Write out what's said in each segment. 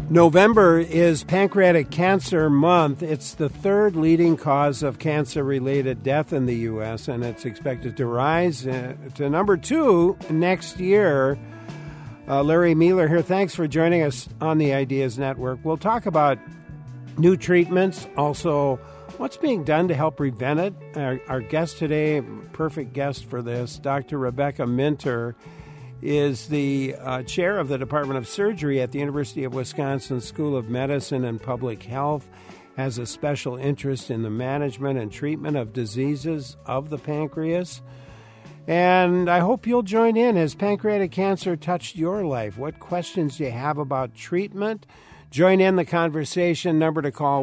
November is Pancreatic Cancer Month. It's the third leading cause of cancer-related death in the U.S., and it's expected to rise to number 2 next year. Larry Mueller here. Thanks for joining us on the Ideas Network. We'll talk about new treatments, also what's being done to help prevent it. Our guest today, perfect guest for this, Dr. Rebecca Minter, is the chair of the Department of Surgery at the University of Wisconsin School of Medicine and Public Health, has a special interest in the management and treatment of diseases of the pancreas. And I hope you'll join in. Has pancreatic cancer touched your life? What questions do you have about treatment? Join in the conversation. Number to call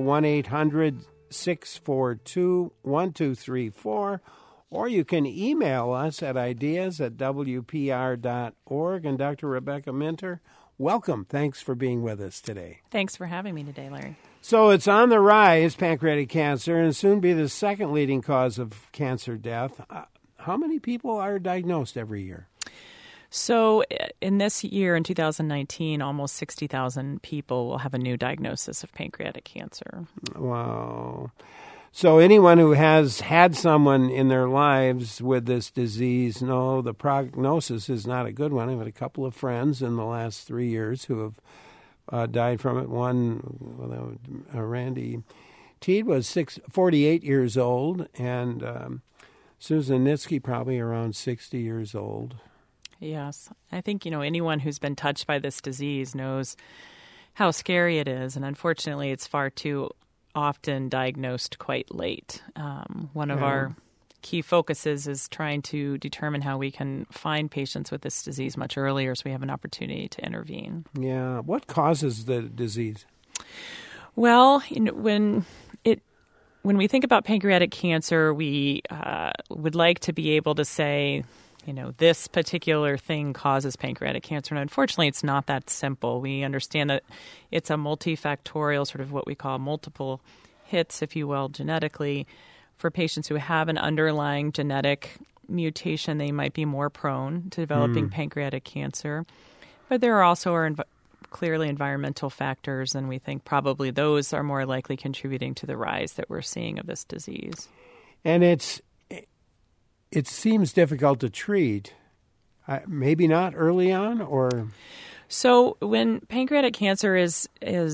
1-800-642-1234. Or you can email us at ideas@wpr.org. And Dr. Rebecca Minter, welcome. Thanks for being with us today. Thanks for having me today, Larry. So it's on the rise, pancreatic cancer, and soon be the second leading cause of cancer death. How many people are diagnosed every year? So in this year, in 2019, almost 60,000 people will have a new diagnosis of pancreatic cancer. Wow. So anyone who has had someone in their lives with this disease, no, the prognosis is not a good one. I've had a couple of friends in the last 3 years who have died from it. One, Randy Teed, was 48 years old, and Susan Nitsky probably around 60 years old. Yes. I think, anyone who's been touched by this disease knows how scary it is, and unfortunately it's far too often diagnosed quite late. One of our key focuses is trying to determine how we can find patients with this disease much earlier so we have an opportunity to intervene. Yeah. What causes the disease? Well, when we think about pancreatic cancer, we would like to be able to say, this particular thing causes pancreatic cancer. And unfortunately, it's not that simple. We understand that it's a multifactorial, sort of what we call multiple hits, if you will, genetically. For patients who have an underlying genetic mutation, they might be more prone to developing pancreatic cancer. But there are also clearly environmental factors, and we think probably those are more likely contributing to the rise that we're seeing of this disease. And it seems difficult to treat. Maybe not early on, or so when pancreatic cancer is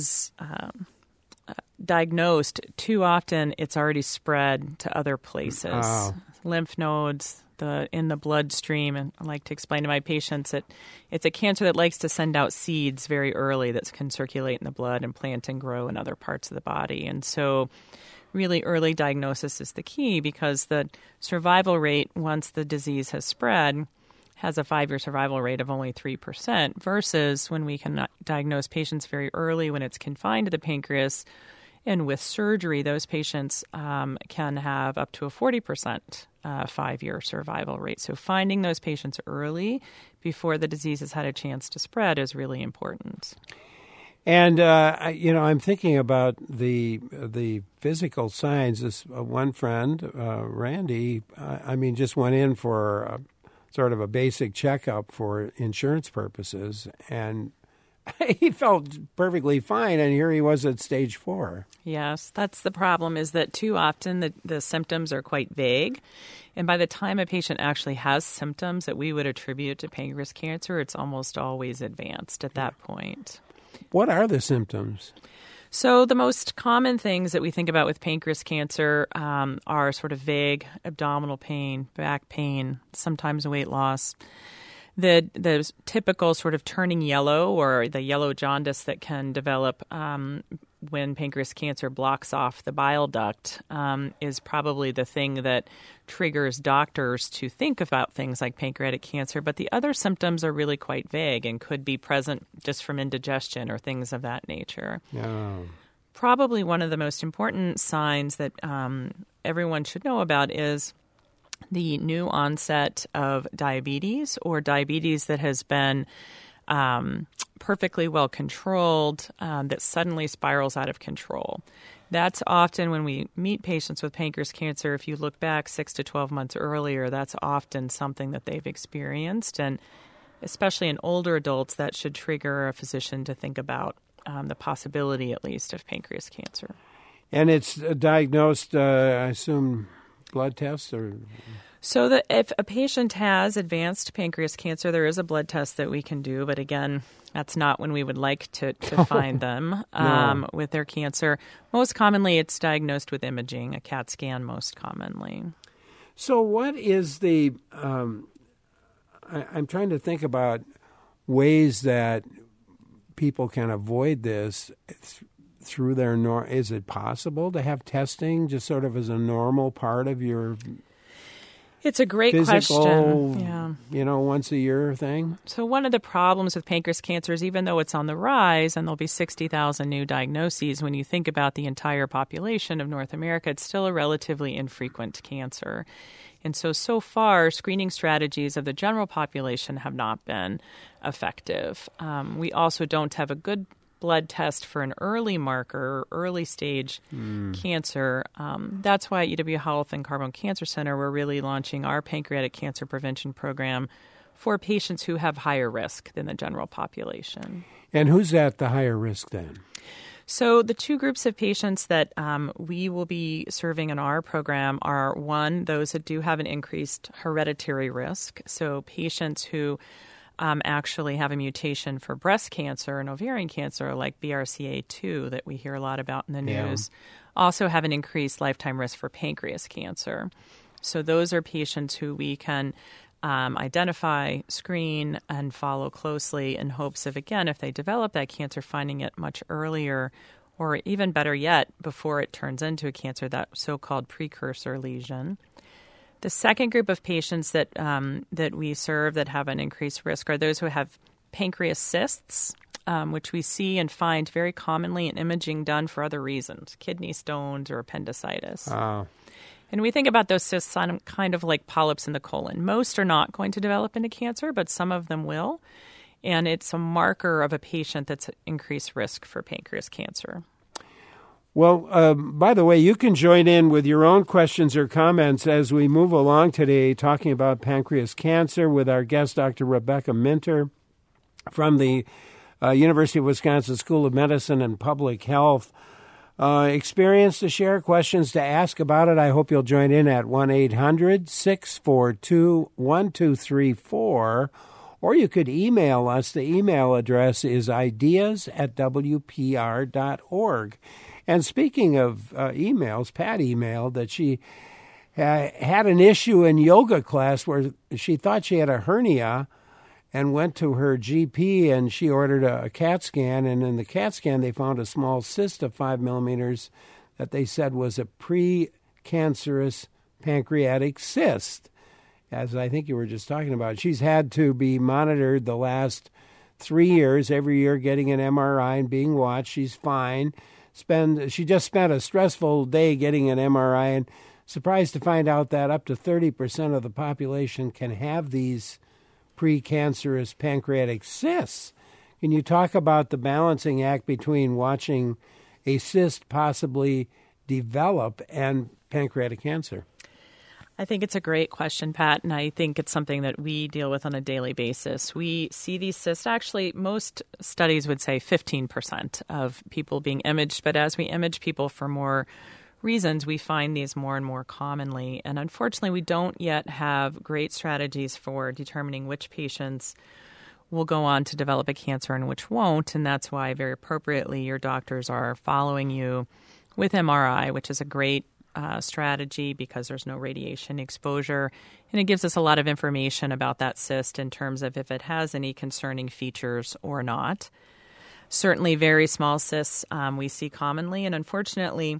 diagnosed, too often it's already spread to other places, lymph nodes, in the bloodstream. And I like to explain to my patients that it's a cancer that likes to send out seeds very early that can circulate in the blood and plant and grow in other parts of the body. And so really early diagnosis is the key, because the survival rate once the disease has spread has a 5-year survival rate of only 3%, versus when we can diagnose patients very early when it's confined to the pancreas. And with surgery, those patients can have up to a 40% 5-year survival rate. So finding those patients early before the disease has had a chance to spread is really important. And, I'm thinking about the physical signs. This one friend, Randy, just went in for sort of a basic checkup for insurance purposes, and he felt perfectly fine, and here he was at stage 4. Yes, that's the problem, is that too often the symptoms are quite vague. And by the time a patient actually has symptoms that we would attribute to pancreas cancer, it's almost always advanced at that point. What are the symptoms? So the most common things that we think about with pancreas cancer are sort of vague abdominal pain, back pain, sometimes weight loss. The typical sort of turning yellow, or the yellow jaundice that can develop when pancreas cancer blocks off the bile duct is probably the thing that triggers doctors to think about things like pancreatic cancer. But the other symptoms are really quite vague and could be present just from indigestion or things of that nature. Oh. Probably one of the most important signs that everyone should know about is the new onset of diabetes, or diabetes that has been perfectly well controlled, that suddenly spirals out of control. That's often when we meet patients with pancreas cancer. If you look back 6 to 12 months earlier, that's often something that they've experienced. And especially in older adults, that should trigger a physician to think about the possibility, at least, of pancreas cancer. And it's diagnosed, I assume, blood tests or... So if a patient has advanced pancreas cancer, there is a blood test that we can do. But again, that's not when we would like to find them with their cancer. Most commonly, it's diagnosed with imaging, a CAT scan most commonly. So what is the... I'm trying to think about ways that people can avoid this through their... Is it possible to have testing just sort of as a normal part of your... It's a great physical, question. Yeah. Once a year thing? So one of the problems with pancreas cancer is even though it's on the rise and there'll be 60,000 new diagnoses, when you think about the entire population of North America, it's still a relatively infrequent cancer. And so far, screening strategies of the general population have not been effective. We also don't have a good blood test for an early marker, early stage cancer. That's why at UW Health and Carbone Cancer Center, we're really launching our pancreatic cancer prevention program for patients who have higher risk than the general population. And who's at the higher risk then? So the two groups of patients that we will be serving in our program are, one, those that do have an increased hereditary risk, so patients who actually have a mutation for breast cancer and ovarian cancer, like BRCA2 that we hear a lot about in the news, also have an increased lifetime risk for pancreas cancer. So those are patients who we can identify, screen, and follow closely in hopes of, again, if they develop that cancer, finding it much earlier, or even better yet, before it turns into a cancer, that so-called precursor lesion. The second group of patients that we serve that have an increased risk are those who have pancreas cysts, which we see and find very commonly in imaging done for other reasons, kidney stones or appendicitis. And we think about those cysts on kind of like polyps in the colon. Most are not going to develop into cancer, but some of them will. And it's a marker of a patient that's at increased risk for pancreas cancer. Well, by the way, you can join in with your own questions or comments as we move along today talking about pancreas cancer with our guest, Dr. Rebecca Minter from the University of Wisconsin School of Medicine and Public Health. Experience to share, questions to ask about it. I hope you'll join in at 1-800-642-1234, or you could email us. The email address is ideas@wpr.org. And speaking of emails, Pat emailed that she had an issue in yoga class where she thought she had a hernia and went to her GP, and she ordered a CAT scan. And in the CAT scan, they found a small cyst of 5 millimeters that they said was a precancerous pancreatic cyst, as I think you were just talking about. She's had to be monitored the last 3 years, every year getting an MRI and being watched. She's fine. She just spent a stressful day getting an MRI, and surprised to find out that up to 30% of the population can have these precancerous pancreatic cysts. Can you talk about the balancing act between watching a cyst possibly develop and pancreatic cancer? I think it's a great question, Pat, and I think it's something that we deal with on a daily basis. We see these cysts. Actually, most studies would say 15% of people being imaged, but as we image people for more reasons, we find these more and more commonly. And unfortunately, we don't yet have great strategies for determining which patients will go on to develop a cancer and which won't, and that's why, very appropriately, your doctors are following you with MRI, which is a great strategy because there's no radiation exposure, and it gives us a lot of information about that cyst in terms of if it has any concerning features or not. Certainly very small cysts we see commonly, and unfortunately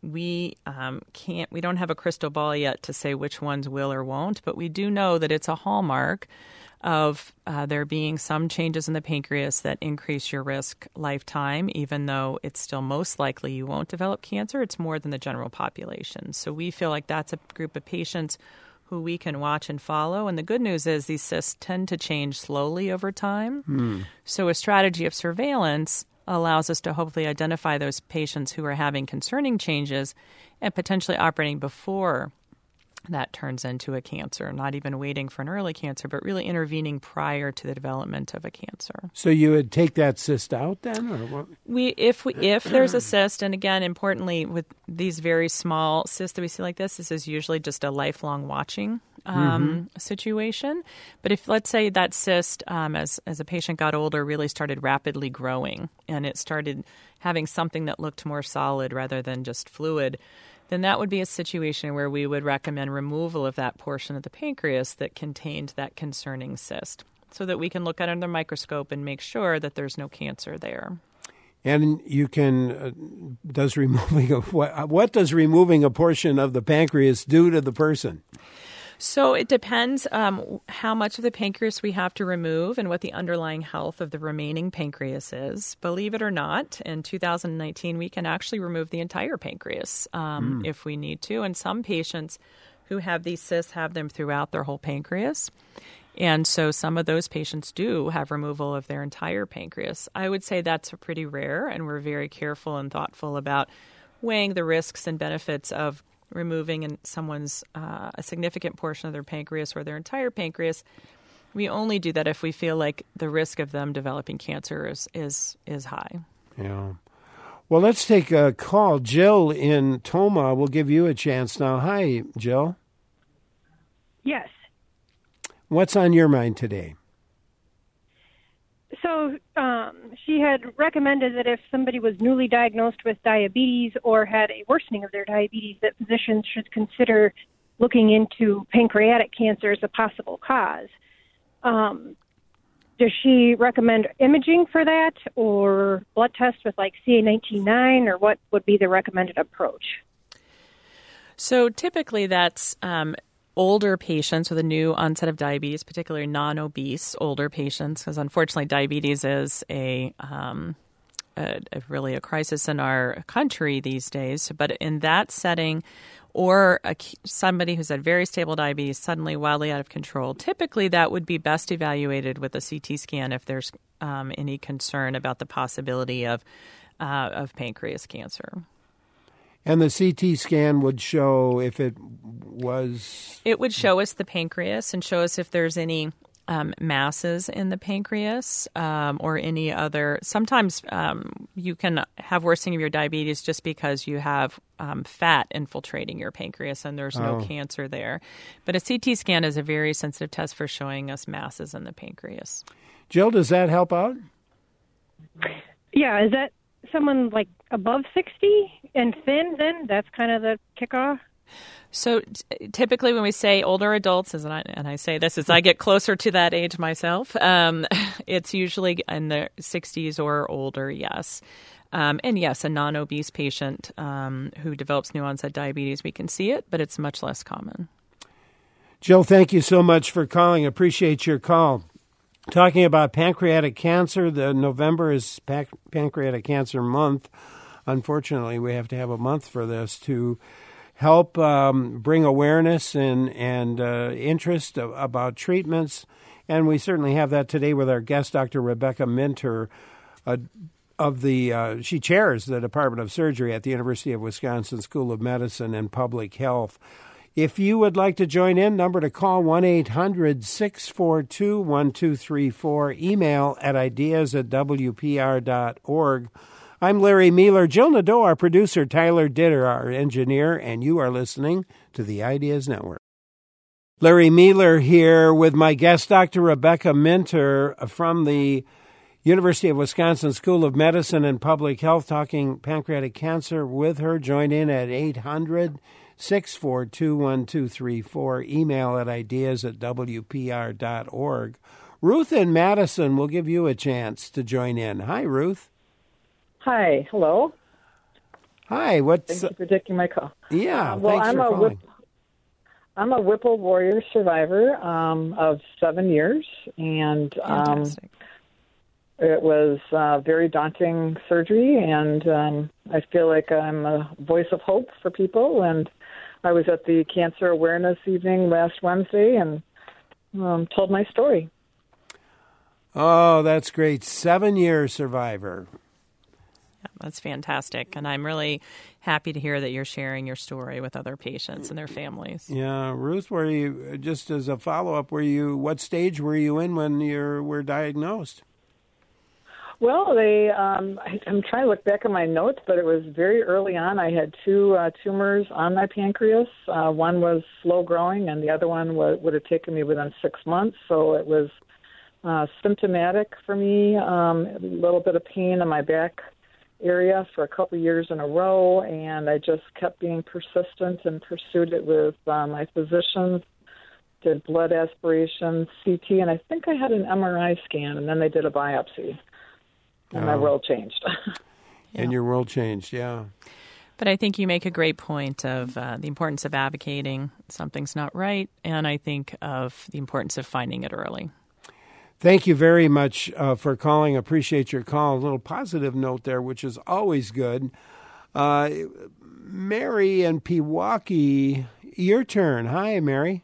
we don't have a crystal ball yet to say which ones will or won't, but we do know that it's a hallmark of there being some changes in the pancreas that increase your risk lifetime, even though it's still most likely you won't develop cancer. It's more than the general population. So we feel like that's a group of patients who we can watch and follow. And the good news is these cysts tend to change slowly over time. So a strategy of surveillance allows us to hopefully identify those patients who are having concerning changes and potentially operating before that turns into a cancer, not even waiting for an early cancer, but really intervening prior to the development of a cancer. So you would take that cyst out then, or what? If there's a cyst, and again, importantly, with these very small cysts that we see like this is usually just a lifelong watching situation. But if, let's say, that cyst, as a patient got older, really started rapidly growing, and it started having something that looked more solid rather than just fluid, then that would be a situation where we would recommend removal of that portion of the pancreas that contained that concerning cyst, so that we can look at it under the microscope and make sure that there's no cancer there. And you can, what does removing a portion of the pancreas do to the person? So it depends how much of the pancreas we have to remove and what the underlying health of the remaining pancreas is. Believe it or not, in 2019, we can actually remove the entire pancreas if we need to. And some patients who have these cysts have them throughout their whole pancreas. And so some of those patients do have removal of their entire pancreas. I would say that's pretty rare, and we're very careful and thoughtful about weighing the risks and benefits of removing someone's a significant portion of their pancreas or their entire pancreas. We only do that if we feel like the risk of them developing cancer is high. Yeah. Well, let's take a call. Jill in Tomah, we'll give you a chance now. Hi, Jill. Yes. What's on your mind today? So she had recommended that if somebody was newly diagnosed with diabetes or had a worsening of their diabetes, that physicians should consider looking into pancreatic cancer as a possible cause. Does she recommend imaging for that, or blood tests with like CA19-9, or what would be the recommended approach? So typically that's older patients with a new onset of diabetes, particularly non-obese older patients, because unfortunately diabetes is really a crisis in our country these days. But in that setting, or somebody who's had very stable diabetes suddenly wildly out of control, typically that would be best evaluated with a CT scan if there's any concern about the possibility of pancreas cancer. And the CT scan would show if it was... It would show us the pancreas and show us if there's any masses in the pancreas or any other... Sometimes you can have worsening of your diabetes just because you have fat infiltrating your pancreas and there's no cancer there. But a CT scan is a very sensitive test for showing us masses in the pancreas. Jill, does that help out? Yeah, is that someone like above 60 and thin, then that's kind of the kickoff? So typically when we say older adults, and I say this as I get closer to that age myself, it's usually in the 60s or older, yes. And yes, a non-obese patient who develops new onset diabetes, we can see it, but it's much less common. Jill, thank you so much for calling. Appreciate your call. Talking about pancreatic cancer, November is Pancreatic Cancer Month. Unfortunately, we have to have a month for this to help bring awareness and interest about treatments. And we certainly have that today with our guest, Dr. Rebecca Minter, she chairs the Department of Surgery at the University of Wisconsin School of Medicine and Public Health. If you would like to join in, number to call 1-800-642-1234, email at ideas@wpr.org. I'm Larry Mealer. Jill Nadeau, our producer, Tyler Ditter, our engineer, and you are listening to the Ideas Network. Larry Mealer here with my guest, Dr. Rebecca Minter from the University of Wisconsin School of Medicine and Public Health, talking pancreatic cancer with her. Join in at 800-642-1234. Email at ideas@wpr.org. Ruth in Madison will give you a chance to join in. Hi, Ruth. Hi. Hello. Hi. Thank you for taking my call. Yeah. Well, thanks for calling. I'm a Whipple Warrior survivor of 7 years, and it was very daunting surgery, and I feel like I'm a voice of hope for people. And I was at the Cancer Awareness Evening last Wednesday and told my story. Oh, that's great. 7-year survivor. That's fantastic. And I'm really happy to hear that you're sharing your story with other patients and their families. Yeah. Ruth, were you, just as a follow-up, what stage were you in when you were diagnosed? Well, I'm trying to look back at my notes, but it was very early on. I had two tumors on my pancreas. One was slow growing, and the other one would have taken me within 6 months. So it was symptomatic for me, a little bit of pain in my back area for a couple of years in a row, and I just kept being persistent and pursued it with my physicians, did blood aspiration, CT, and I think I had an MRI scan, and then they did a biopsy, and my world changed. And your world changed, yeah. But I think you make a great point of the importance of advocating something's not right, and I think of the importance of finding it early. Thank you very much for calling. Appreciate your call. A little positive note there, which is always good. Mary in Pewaukee, your turn. Hi, Mary.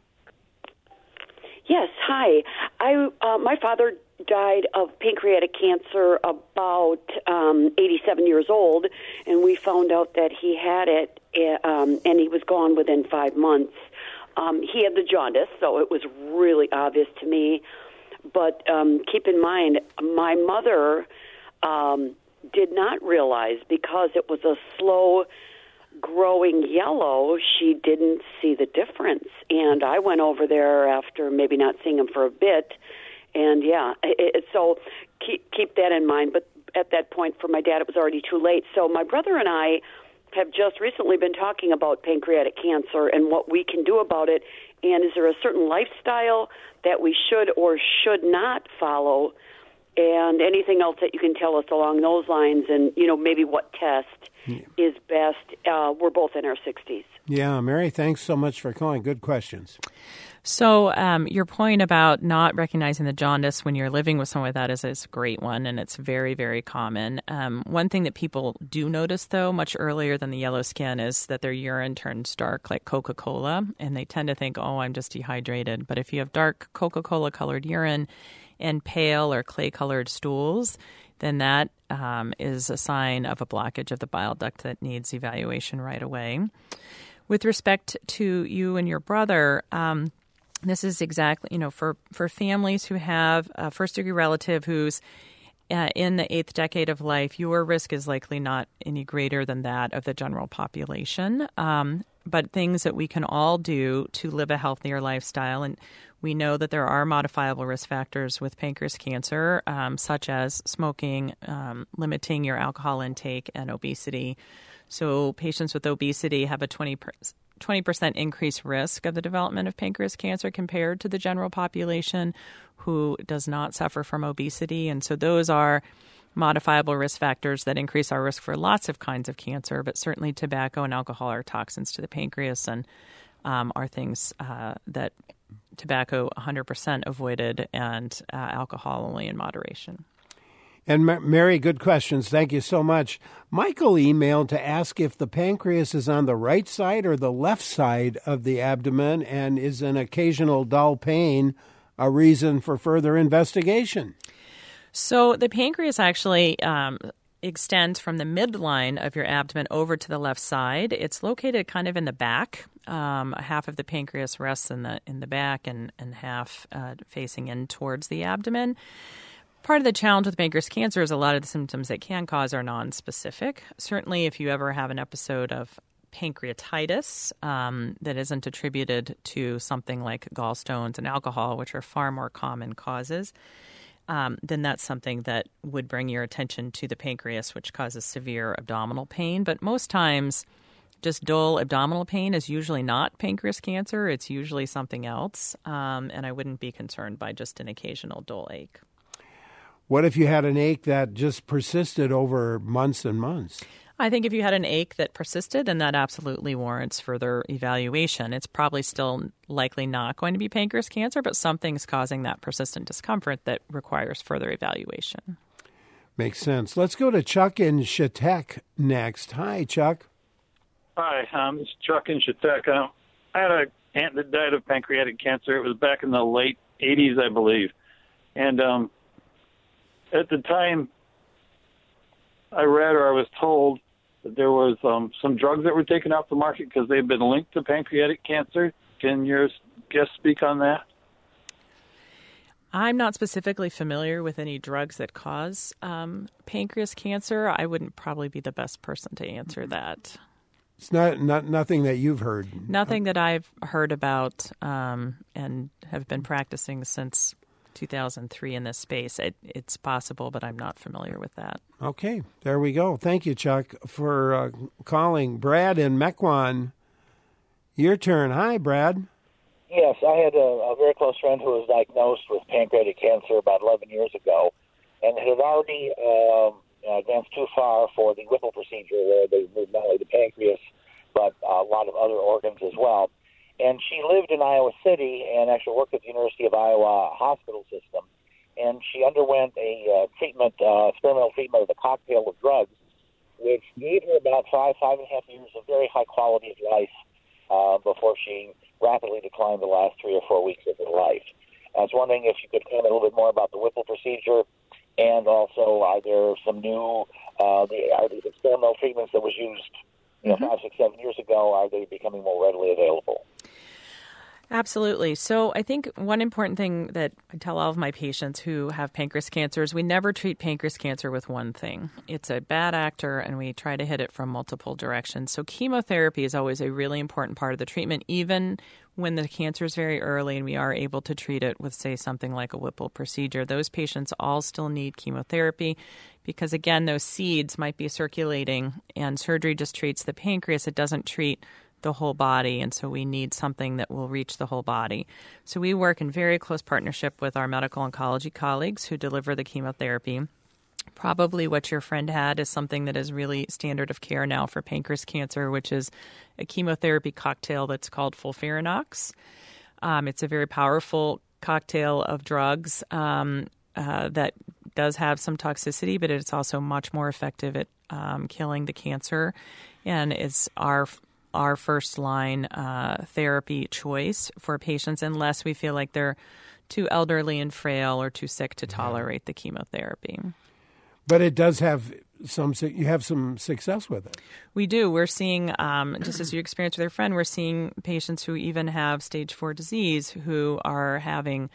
Yes, hi. My father died of pancreatic cancer about 87 years old, and we found out that he had it, and he was gone within 5 months. He had the jaundice, so it was really obvious to me. But keep in mind, my mother did not realize, because it was a slow-growing yellow, she didn't see the difference. And I went over there after maybe not seeing him for a bit, and so keep that in mind. But at that point, for my dad, it was already too late. So my brother and I have just recently been talking about pancreatic cancer and what we can do about it. And is there a certain lifestyle that we should or should not follow? And anything else that you can tell us along those lines, and, maybe what test is best. We're both in our 60s. Yeah, Mary, thanks so much for calling. Good questions. So your point about not recognizing the jaundice when you're living with someone with that is a great one, and it's very, very common. One thing that people do notice, though, much earlier than the yellow skin is that their urine turns dark like Coca-Cola, and they tend to think, oh, I'm just dehydrated. But if you have dark Coca-Cola-colored urine and pale or clay-colored stools, then that is a sign of a blockage of the bile duct that needs evaluation right away. With respect to you and your brother, this is exactly, for families who have a first-degree relative who's in the 8th decade of life, your risk is likely not any greater than that of the general population. But things that we can all do to live a healthier lifestyle, and we know that there are modifiable risk factors with pancreas cancer, such as smoking, limiting your alcohol intake, and obesity. So patients with obesity have a 20% increased risk of the development of pancreas cancer compared to the general population who does not suffer from obesity. And so those are modifiable risk factors that increase our risk for lots of kinds of cancer, but certainly tobacco and alcohol are toxins to the pancreas and are things that tobacco 100% avoided and alcohol only in moderation. And Mary, good questions. Thank you so much. Michael emailed to ask if the pancreas is on the right side or the left side of the abdomen, and is an occasional dull pain a reason for further investigation? So the pancreas actually extends from the midline of your abdomen over to the left side. It's located kind of in the back. Half of the pancreas rests in the back and half facing in towards the abdomen. Part of the challenge with pancreas cancer is a lot of the symptoms it can cause are nonspecific. Certainly, if you ever have an episode of pancreatitis that isn't attributed to something like gallstones and alcohol, which are far more common causes, then that's something that would bring your attention to the pancreas, which causes severe abdominal pain. But most times, just dull abdominal pain is usually not pancreas cancer. It's usually something else, and I wouldn't be concerned by just an occasional dull ache. What if you had an ache that just persisted over months and months? I think if you had an ache that persisted, then that absolutely warrants further evaluation. It's probably still likely not going to be pancreas cancer, but something's causing that persistent discomfort that requires further evaluation. Makes sense. Let's go to Chuck in Chautauqua next. Hi, Chuck. Hi, this is Chuck in Chautauqua. I had an aunt that died of pancreatic cancer. It was back in the late 80s, I believe. And at the time, I read or I was told that there was some drugs that were taken off the market because they've been linked to pancreatic cancer. Can your guest speak on that? I'm not specifically familiar with any drugs that cause pancreas cancer. I wouldn't probably be the best person to answer that. It's not nothing that you've heard. Nothing that I've heard about and have been practicing since 2003 in this space. It's possible, but I'm not familiar with that. Okay, there we go. Thank you, Chuck, for calling. Brad in Mequon, your turn. Hi, Brad. Yes, I had a very close friend who was diagnosed with pancreatic cancer about 11 years ago and had already advanced too far for the Whipple procedure where they removed not only the pancreas but a lot of other organs as well. And she lived in Iowa City and actually worked at the University of Iowa hospital system. And she underwent a experimental treatment of the cocktail of drugs, which gave her about 5.5 years of very high quality of life before she rapidly declined the last 3 or 4 weeks of her life. I was wondering if you could comment a little bit more about the Whipple procedure, and also are there some new are these experimental treatments that was used 5, 6, 7 years ago, are they becoming more readily available? Absolutely. So I think one important thing that I tell all of my patients who have pancreas cancer is we never treat pancreas cancer with one thing. It's a bad actor, and we try to hit it from multiple directions. So chemotherapy is always a really important part of the treatment, even when the cancer is very early and we are able to treat it with, say, something like a Whipple procedure. Those patients all still need chemotherapy because, again, those seeds might be circulating, and surgery just treats the pancreas. It doesn't treat the whole body, and so we need something that will reach the whole body. So we work in very close partnership with our medical oncology colleagues who deliver the chemotherapy. Probably what your friend had is something that is really standard of care now for pancreas cancer, which is a chemotherapy cocktail that's called FOLFIRINOX. It's a very powerful cocktail of drugs that does have some toxicity, but it's also much more effective at killing the cancer, and is our first-line therapy choice for patients unless we feel like they're too elderly and frail or too sick to tolerate the chemotherapy. But it does have you have some success with it. We do. We're seeing, just as you experienced with your friend, we're seeing patients who even have stage 4 disease who are having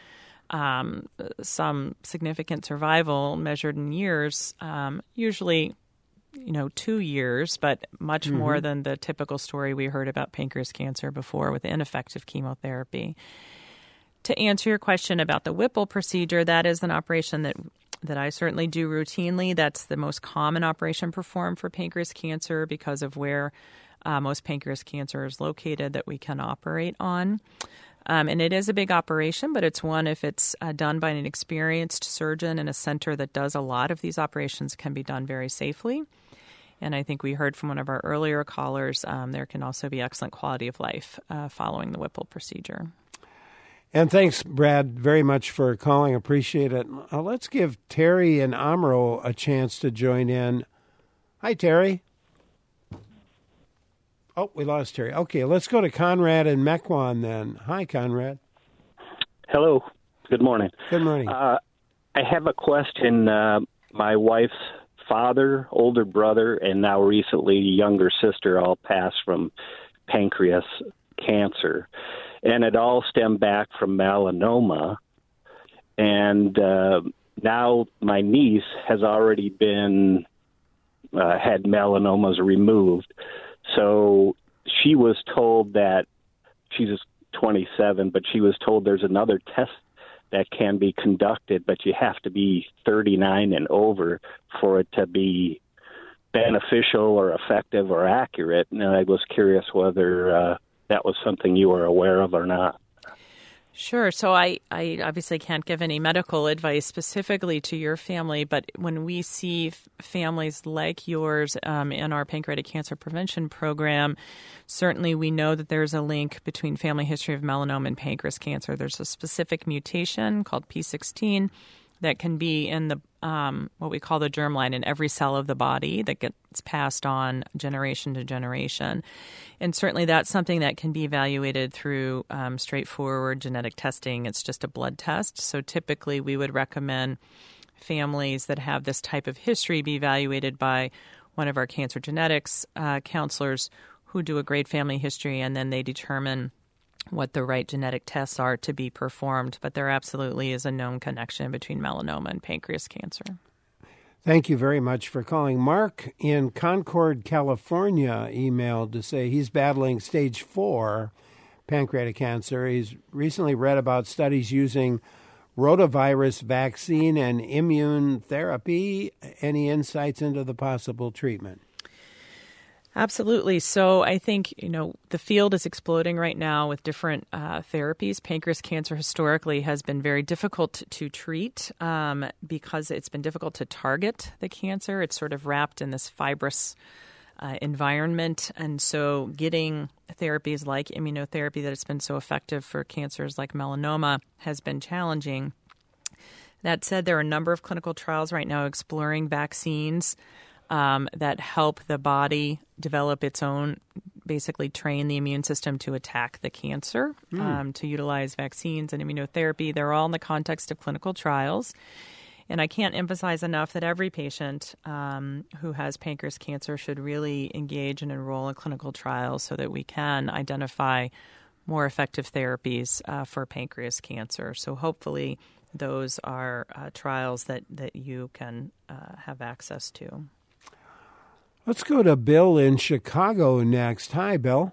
some significant survival measured in years, usually 2 years, but much more than the typical story we heard about pancreas cancer before with ineffective chemotherapy. To answer your question about the Whipple procedure, that is an operation that I certainly do routinely. That's the most common operation performed for pancreas cancer because of where most pancreas cancer is located that we can operate on. And it is a big operation, but it's one, if it's done by an experienced surgeon in a center that does a lot of these operations, can be done very safely. And I think we heard from one of our earlier callers, there can also be excellent quality of life following the Whipple procedure. And thanks, Brad, very much for calling. Appreciate it. Let's give Terry and Amro a chance to join in. Hi, Terry. Oh, we lost Terry. Okay, let's go to Conrad and Mequon then. Hi, Conrad. Hello. Good morning. Good morning. I have a question. My wife's father, older brother, and now recently younger sister all passed from pancreas cancer. And it all stemmed back from melanoma. And now my niece has already been had melanomas removed. So she was told that she's 27, but she was told there's another test that can be conducted, but you have to be 39 and over for it to be beneficial or effective or accurate. And I was curious whether that was something you were aware of or not. Sure. So I obviously can't give any medical advice specifically to your family, but when we see families like yours in our pancreatic cancer prevention program, certainly we know that there's a link between family history of melanoma and pancreas cancer. There's a specific mutation called P16 that can be in the what we call the germline in every cell of the body that gets passed on generation to generation. And certainly that's something that can be evaluated through straightforward genetic testing. It's just a blood test. So typically we would recommend families that have this type of history be evaluated by one of our cancer genetics counselors who do a great family history, and then they determine what the right genetic tests are to be performed. But there absolutely is a known connection between melanoma and pancreas cancer. Thank you very much for calling. Mark in Concord, California, emailed to say he's battling stage 4 pancreatic cancer. He's recently read about studies using rotavirus vaccine and immune therapy. Any insights into the possible treatment? Absolutely. So I think, the field is exploding right now with different therapies. Pancreas cancer historically has been very difficult to treat because it's been difficult to target the cancer. It's sort of wrapped in this fibrous environment. And so getting therapies like immunotherapy that has been so effective for cancers like melanoma has been challenging. That said, there are a number of clinical trials right now exploring vaccines that help the body develop its own, basically train the immune system to attack the cancer, to utilize vaccines and immunotherapy. They're all in the context of clinical trials. And I can't emphasize enough that every patient who has pancreas cancer should really engage and enroll in clinical trials so that we can identify more effective therapies for pancreas cancer. So hopefully those are trials that you can have access to. Let's go to Bill in Chicago next. Hi, Bill.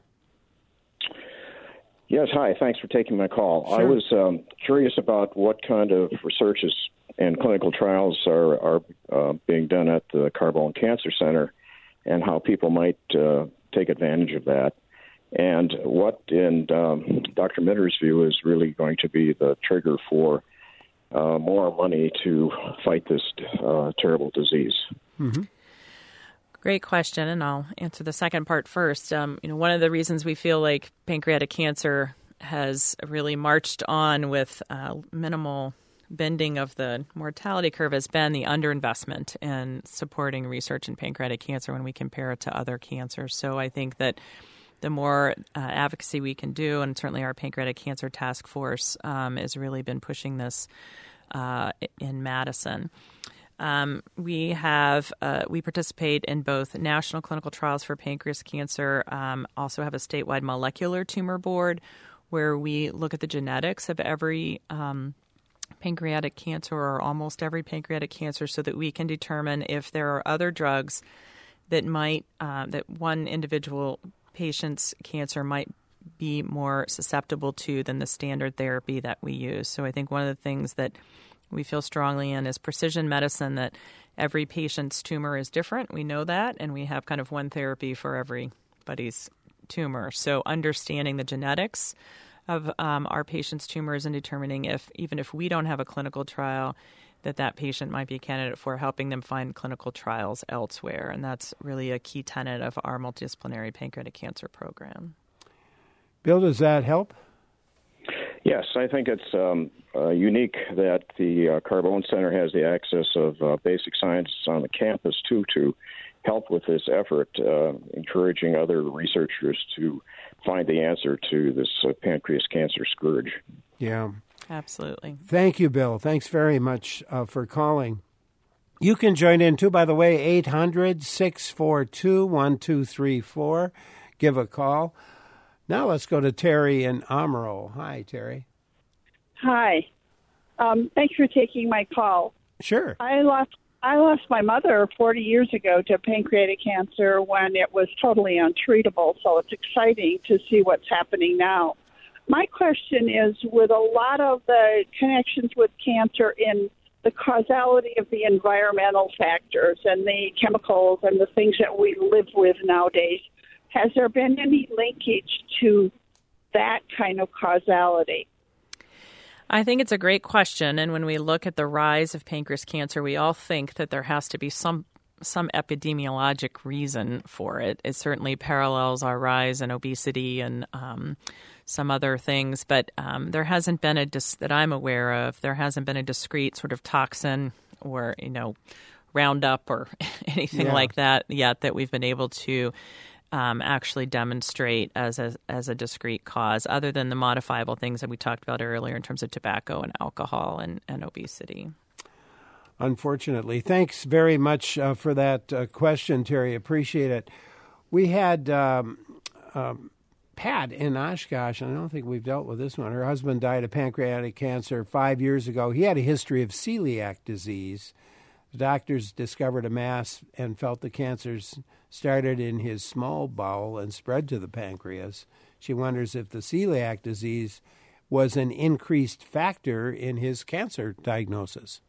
Yes, hi. Thanks for taking my call. Sure. I was curious about what kind of researches and clinical trials are being done at the Carbone Cancer Center and how people might take advantage of that. And what, in Dr. Mitter's view, is really going to be the trigger for more money to fight this terrible disease. Mm-hmm. Great question, and I'll answer the second part first. One of the reasons we feel like pancreatic cancer has really marched on with minimal bending of the mortality curve has been the underinvestment in supporting research in pancreatic cancer when we compare it to other cancers. So I think that the more advocacy we can do, and certainly our Pancreatic Cancer Task Force has really been pushing this in Madison. We participate in both national clinical trials for pancreas cancer, also have a statewide molecular tumor board where we look at the genetics of every pancreatic cancer or almost every pancreatic cancer so that we can determine if there are other drugs that that one individual patient's cancer might be more susceptible to than the standard therapy that we use. So I think one of the things that we feel strongly in is precision medicine, that every patient's tumor is different. We know that, and we have kind of one therapy for everybody's tumor. So understanding the genetics of our patient's tumors and determining if, even if we don't have a clinical trial, that patient might be a candidate for helping them find clinical trials elsewhere. And that's really a key tenet of our multidisciplinary pancreatic cancer program. Bill, does that help? Yes, I think it's unique that the Carbone Center has the access of basic scientists on the campus, too, to help with this effort, encouraging other researchers to find the answer to this pancreas cancer scourge. Yeah. Absolutely. Thank you, Bill. Thanks very much for calling. You can join in, too, by the way, 800-642-1234. Give a call. Now let's go to Terry in Amarillo. Hi, Terry. Hi. Thanks for taking my call. Sure. I lost my mother 40 years ago to pancreatic cancer when it was totally untreatable, so it's exciting to see what's happening now. My question is, with a lot of the connections with cancer in the causality of the environmental factors and the chemicals and the things that we live with nowadays, has there been any linkage to that kind of causality? I think it's a great question. And when we look at the rise of pancreas cancer, we all think that there has to be some epidemiologic reason for it. It certainly parallels our rise in obesity and some other things. But there hasn't been that I'm aware of, there hasn't been a discrete sort of toxin or, Roundup or anything like that yet that we've been able to actually demonstrate as a discrete cause, other than the modifiable things that we talked about earlier in terms of tobacco and alcohol and obesity. unfortunately. Thanks very much for that question, Terry. Appreciate it. We had Pat in Oshkosh, and I don't think we've dealt with this one. Her husband died of pancreatic cancer 5 years ago. He had a history of celiac disease. The doctors discovered a mass and felt the cancers started in his small bowel and spread to the pancreas. She wonders if the celiac disease was an increased factor in his cancer diagnosis.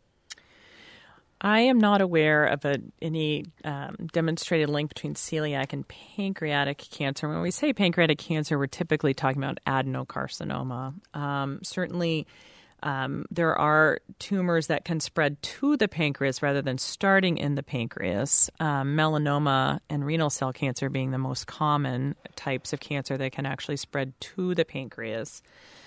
I am not aware of any demonstrated link between celiac and pancreatic cancer. When we say pancreatic cancer, we're typically talking about adenocarcinoma. Certainly, there are tumors that can spread to the pancreas rather than starting in the pancreas. Melanoma and renal cell cancer being the most common types of cancer that can actually spread to the pancreas.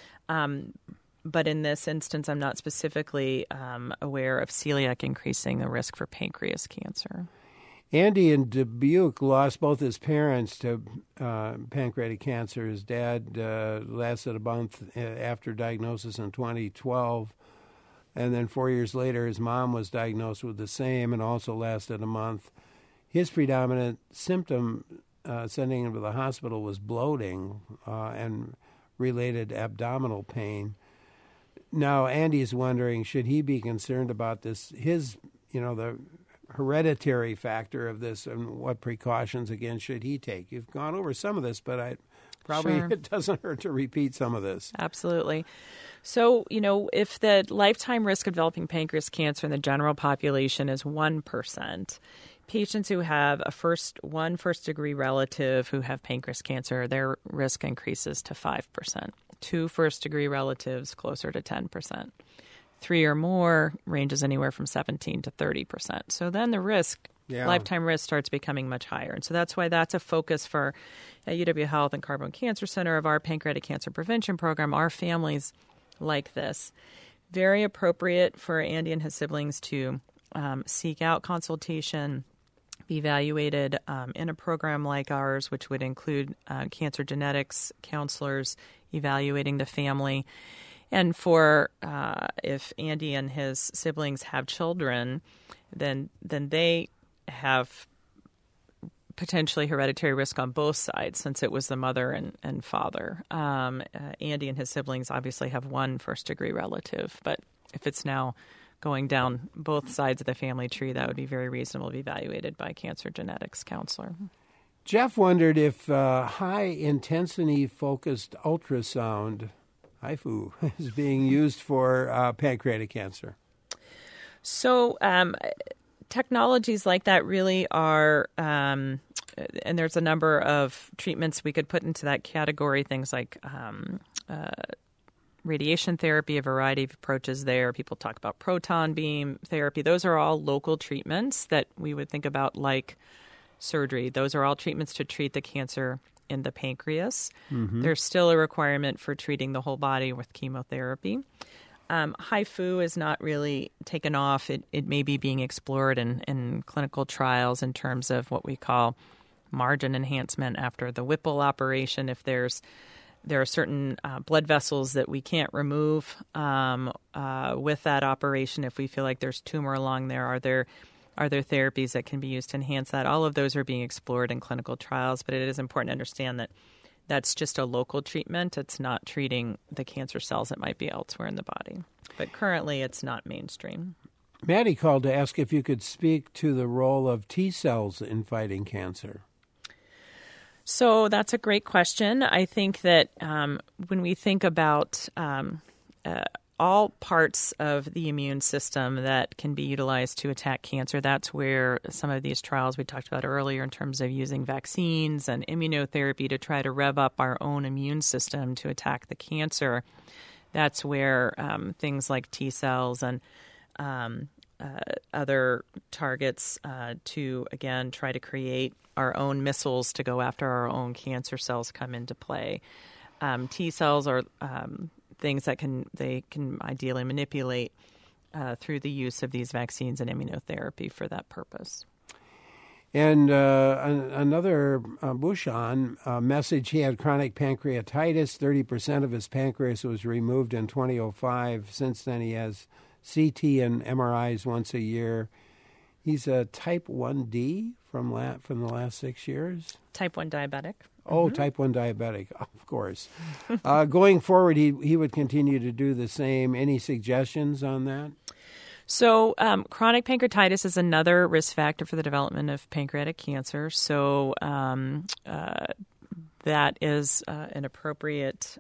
But in this instance, I'm not specifically aware of celiac increasing the risk for pancreas cancer. Andy in Dubuque lost both his parents to pancreatic cancer. His dad lasted a month after diagnosis in 2012. And then 4 years later, his mom was diagnosed with the same and also lasted a month. His predominant symptom sending him to the hospital was bloating and related abdominal pain. Now, Andy's wondering, should he be concerned about this, the hereditary factor of this, and what precautions, again, should he take? You've gone over some of this, but it doesn't hurt to repeat some of this. Absolutely. So, if the lifetime risk of developing pancreas cancer in the general population is 1%, patients who have one first-degree relative who have pancreas cancer, their risk increases to 5%. 2 first-degree relatives, closer to 10%. 3 or more ranges anywhere from 17 to 30%. So then the lifetime risk starts becoming much higher. And so that's why that's a focus for at UW Health and Carbone Cancer Center of our pancreatic cancer prevention program, our families like this. Very appropriate for Andy and his siblings to seek out consultation, be evaluated in a program like ours, which would include cancer genetics counselors evaluating the family. And for if Andy and his siblings have children, then they have potentially hereditary risk on both sides, since it was the mother and father. Andy and his siblings obviously have one first-degree relative, but if it's now going down both sides of the family tree, that would be very reasonable to be evaluated by a cancer genetics counselor. Jeff wondered if high-intensity focused ultrasound, HIFU, is being used for pancreatic cancer. So technologies like that really are, and there's a number of treatments we could put into that category, things like radiation therapy, a variety of approaches there. People talk about proton beam therapy. Those are all local treatments that we would think about like surgery. Those are all treatments to treat the cancer in the pancreas. Mm-hmm. There's still a requirement for treating the whole body with chemotherapy. HIFU is not really taken off. It may be being explored in clinical trials in terms of what we call margin enhancement after the Whipple operation. If there are certain blood vessels that we can't remove with that operation, if we feel like there's tumor along there, are there therapies that can be used to enhance that? All of those are being explored in clinical trials, but it is important to understand that that's just a local treatment. It's not treating the cancer cells that might be elsewhere in the body. But currently, it's not mainstream. Maddie called to ask if you could speak to the role of T cells in fighting cancer. So that's a great question. I think that when we think about all parts of the immune system that can be utilized to attack cancer, that's where some of these trials we talked about earlier in terms of using vaccines and immunotherapy to try to rev up our own immune system to attack the cancer. That's where things like T cells and other targets to, again, try to create our own missiles to go after our own cancer cells come into play. T cells are things that can ideally manipulate through the use of these vaccines and immunotherapy for that purpose. And another Bouchon message, he had chronic pancreatitis. 30% of his pancreas was removed in 2005. Since then, he has CT and MRIs once a year. He's a type 1D from the last 6 years. Type 1 diabetic. Oh, type 1 diabetic, of course. Going forward, he would continue to do the same. Any suggestions on that? So chronic pancreatitis is another risk factor for the development of pancreatic cancer. So that is an appropriate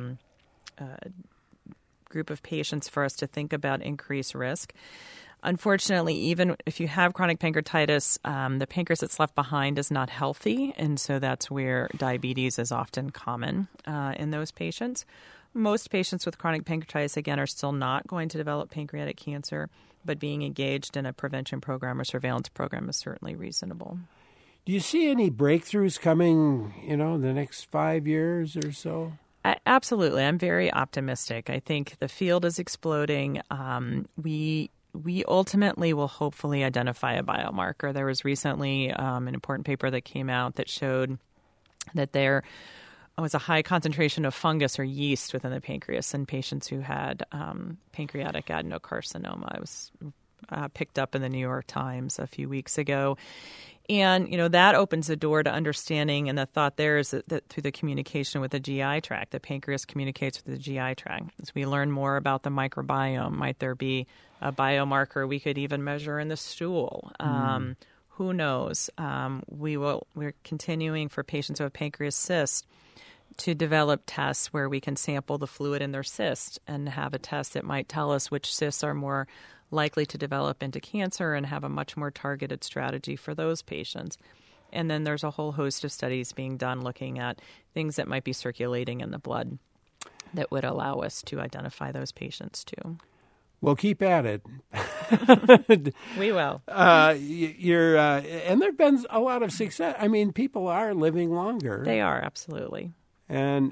group of patients for us to think about increased risk. Unfortunately, even if you have chronic pancreatitis, the pancreas that's left behind is not healthy, and so that's where diabetes is often common in those patients. Most patients with chronic pancreatitis, again, are still not going to develop pancreatic cancer, but being engaged in a prevention program or surveillance program is certainly reasonable. Do you see any breakthroughs coming, in the next 5 years or so? Absolutely. I'm very optimistic. I think the field is exploding. We ultimately will hopefully identify a biomarker. There was recently an important paper that came out that showed that there was a high concentration of fungus or yeast within the pancreas in patients who had pancreatic adenocarcinoma. It was picked up in the New York Times a few weeks ago. And, that opens the door to understanding, and the thought there is that through the communication with the GI tract, the pancreas communicates with the GI tract. As we learn more about the microbiome, might there be a biomarker we could even measure in the stool? Who knows? We're continuing for patients who have pancreas cysts to develop tests where we can sample the fluid in their cyst and have a test that might tell us which cysts are more likely to develop into cancer and have a much more targeted strategy for those patients. And then there's a whole host of studies being done looking at things that might be circulating in the blood that would allow us to identify those patients too. Well, keep at it. We will. And there've been a lot of success. I mean, people are living longer. They are, absolutely. And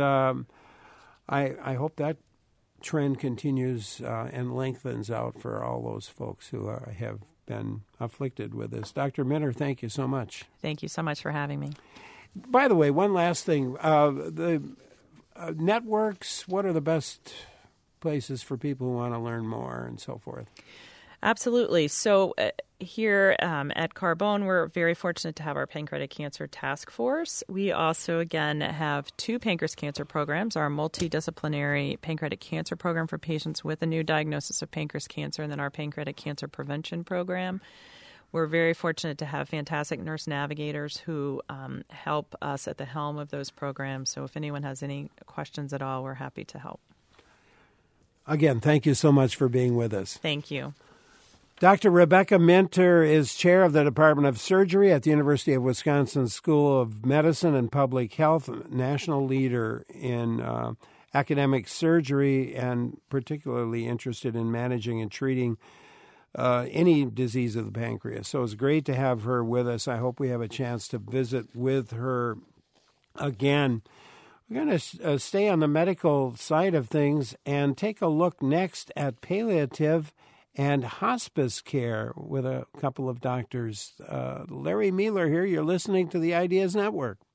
I hope that trend continues and lengthens out for all those folks who have been afflicted with this. Dr. Minter, thank you so much. Thank you so much for having me. By the way, one last thing. The networks, what are the best places for people who want to learn more and so forth? Absolutely. So here at Carbone, we're very fortunate to have our pancreatic cancer task force. We also, again, have 2 pancreas cancer programs, our multidisciplinary pancreatic cancer program for patients with a new diagnosis of pancreas cancer, and then our pancreatic cancer prevention program. We're very fortunate to have fantastic nurse navigators who help us at the helm of those programs. So if anyone has any questions at all, we're happy to help. Again, thank you so much for being with us. Thank you. Dr. Rebecca Minter is chair of the Department of Surgery at the University of Wisconsin School of Medicine and Public Health, national leader in academic surgery, and particularly interested in managing and treating any disease of the pancreas. So it's great to have her with us. I hope we have a chance to visit with her again. We're going to stay on the medical side of things and take a look next at palliative and hospice care with a couple of doctors. Larry Mueller here. You're listening to the Ideas Network.